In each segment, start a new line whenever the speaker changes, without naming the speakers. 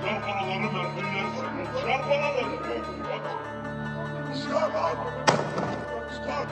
Çıkar paraları ver millet senin. Çıkar paraları. Çıkar lan. Çıkar.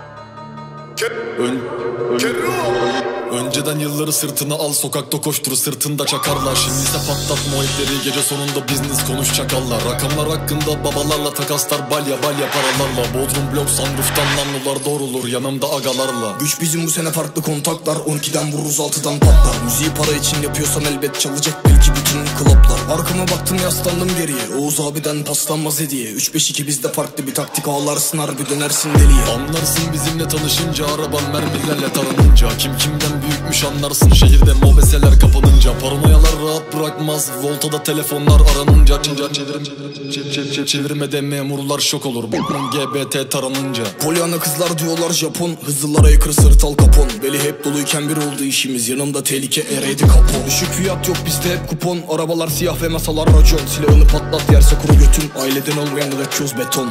Önceden yılları sırtına al, sokakta koştur, sırtında çakarlar. Şimdi ise patlat muhabbetleri, gece sonunda business konuş çakallar. Rakamlar hakkında babalarla takaslar, balya paralarla. Bodrum blok sunroof'tan namlular doğrulur yanımda agalarla.
Güç bizim bu sene farklı kontaklar, 12'den vururuz 6'dan patlar. Müziği para için yapıyorsan elbet çalacak belki bütün klaplar. Arkama baktım yaslandım geriye, Oğuz abiden paslanmaz hediye. 3-5-2 bizde farklı bir taktik, ağlarsın harbi dönersin deliye.
Anlarsın bizimle tanışınca, araban mermilerle taranınca. Kim kimden büyükmüş anlarsın şehirde mobeseler kapanınca. Paranoyalar rahat bırakmaz, voltada telefonlar aranınca. Çevirmede memurlar şok olur, bakmam GBT taranınca.
Polyana kızlar diyorlar Japon, hızlılara yakır sırt al kapon. Beli hep doluyken bir oldu işimiz, yanımda tehlike ereydi kapon. Düşük fiyat yok bizde hep kupon, arabalar siyah ve masalar racon. Silahını patlat yerse kuru götün, aileden olmayan döküyoruz beton.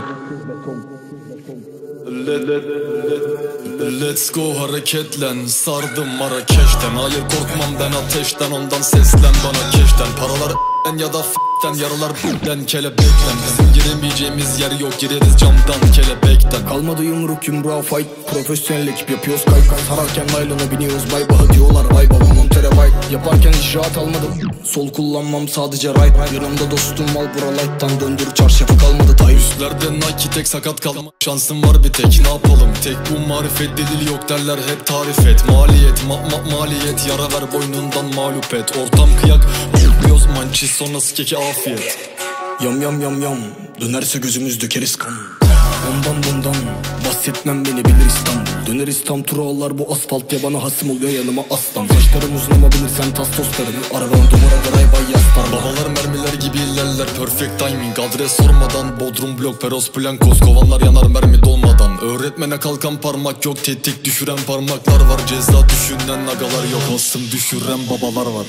Let's go hareketlen, sardım Marrakeş'ten. Hayır korkmam ben ateşten, ondan seslen bana keşten. Paralar ya da f***ten, yaralar b***den, kelebekten. Bizim giremeyeceğimiz yer yok, gireriz camdan kelebekten.
Kalmadı yumruk yumruğa fight, profesyonel ekip yapıyoruz kay. Sararken naylona biniyoruz bay baha diyorlar, vay baba montere vay. Yaparken hiç rahat almadım, sol kullanmam sadece right. Yanımda dostum mal buralight'tan, döndür çarşafı kalmadı tay.
Üstlerde Nike tek, sakat kalma şansım var bir tek, ne yapalım tek bu marifet. Delil yok derler hep tarif et, maliyet maliyet. Yara ver boynundan mağlup et, ortam kıyak yoz mançiz sonrası keki afiyet.
Yam dönerse gözümüz dökeriz kan. Ondan bundan bahsetmem, beni bilir İstanbul. Döneriz tam turalar, bu asfalt ya bana hasım oluyor yanıma aslan. Saçlarım uzun ama bilirsen tas tostlarını, arabanın dumara garay bay yaslar.
Babalar mermiler gibi ilerler, perfect timing. Adres sormadan Bodrum blok Peros Plankos, kovanlar yanar mermi dolmadan. Öğretmene kalkan parmak yok, tetik düşüren parmaklar var. Ceza düşünen agalar yok, asım düşüren babalar var.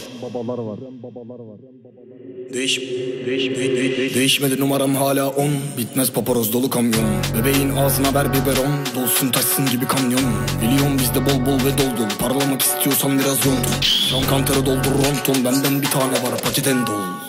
Değişmedi numaram hala 10, bitmez paparoz dolu kamyon. Bebeğin ağzına ver biberon, dolsun taşsın gibi kamyon. Biliyorum bizde bol bol ve dol dol, parlamak istiyorsan biraz yol dur. Şan kantarı doldur ronton, benden bir tane var paketen dol.